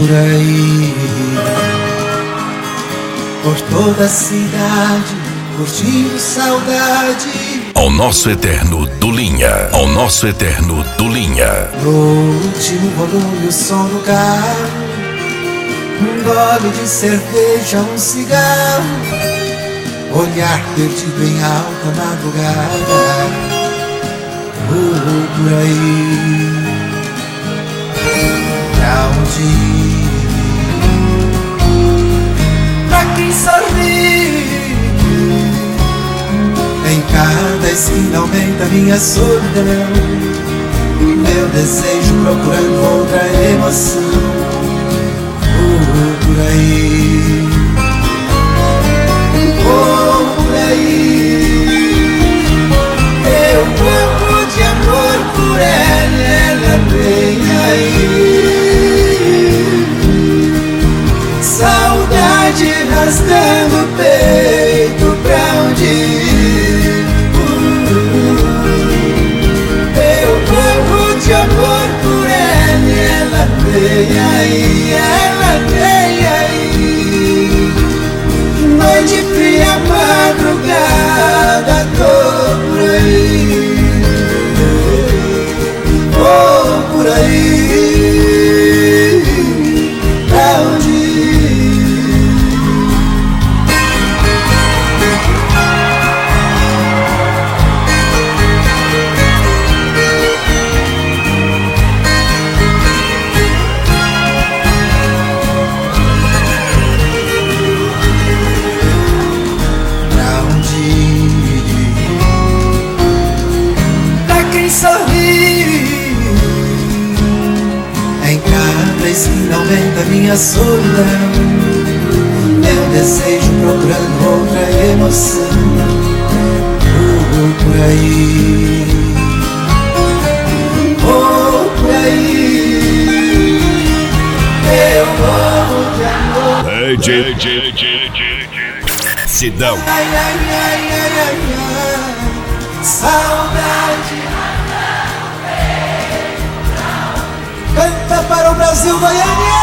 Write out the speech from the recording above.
por aí, por toda a cidade, curtindo saudade. Ao nosso eterno do Linha, ao nosso eterno do Linha. No último volume o som do carro, um gole de cerveja, um cigarro, olhar perdido em alta madrugada. Por aí, pra onde ir? Pra quem sorri, em cada esquina aumenta minha solidão, meu desejo procurando outra emoção. Por aí, por aí, eu amo de amor por ela vem aí. Saudade rasgando o peito, pra onde ir? Eu amo de amor por ela vem aí, ela vem aí. Noite fria, madrugada, tô por aí, vou por aí, pra onde ir? Pra onde ir? Pra quem sorri, em cada esquina aumenta minha solidão, meu desejo procurando outra emoção. Por aí, por aí, eu amo de amor. Sidão. Ai, ai, ai, ai, ai, ai, saudade. Canta para o Brasil, Goiânia.